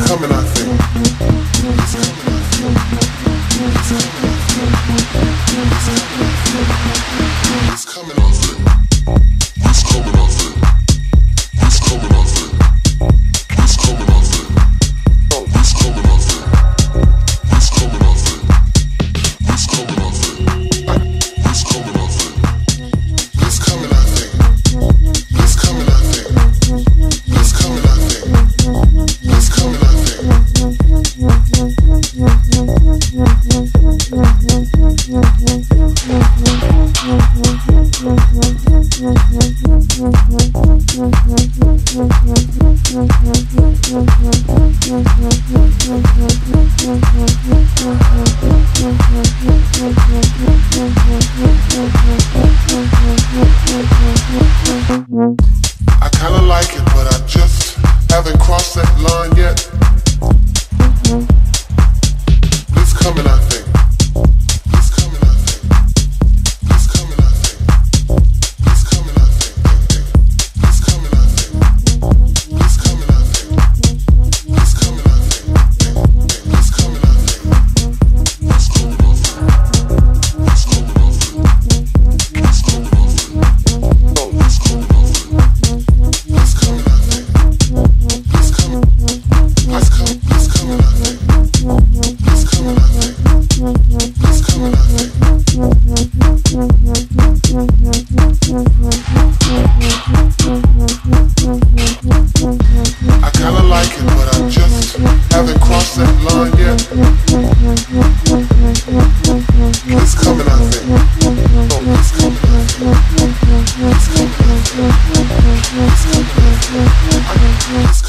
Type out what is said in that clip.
coming, I think. It's coming, I think. It's coming, I think. It's coming, I think. It's coming, I think. It's coming, I think. It's coming, I think. It's coming, I think. It's coming, I think. It's coming, I think. It's coming, I think. It's coming, I think. It's coming, I think. I kinda like it, but I just haven't crossed that line yet. It's coming, I think. It's coming, I think. It's coming, I think. It's coming, I think. It's coming, I think. It's coming, I think. It's coming, I think. It's coming, I think. It's coming, I think. It's coming, I think. It's coming, I think. It's coming, I think. It's coming, I think. It's coming. It's coming, it's coming, I think. It's coming, I think. It's coming, I think. I kinda like it, but I just haven't crossed that line yet. It's coming, I think. It's coming, I think. It's coming, I think. It's coming, I think. It's coming, I think.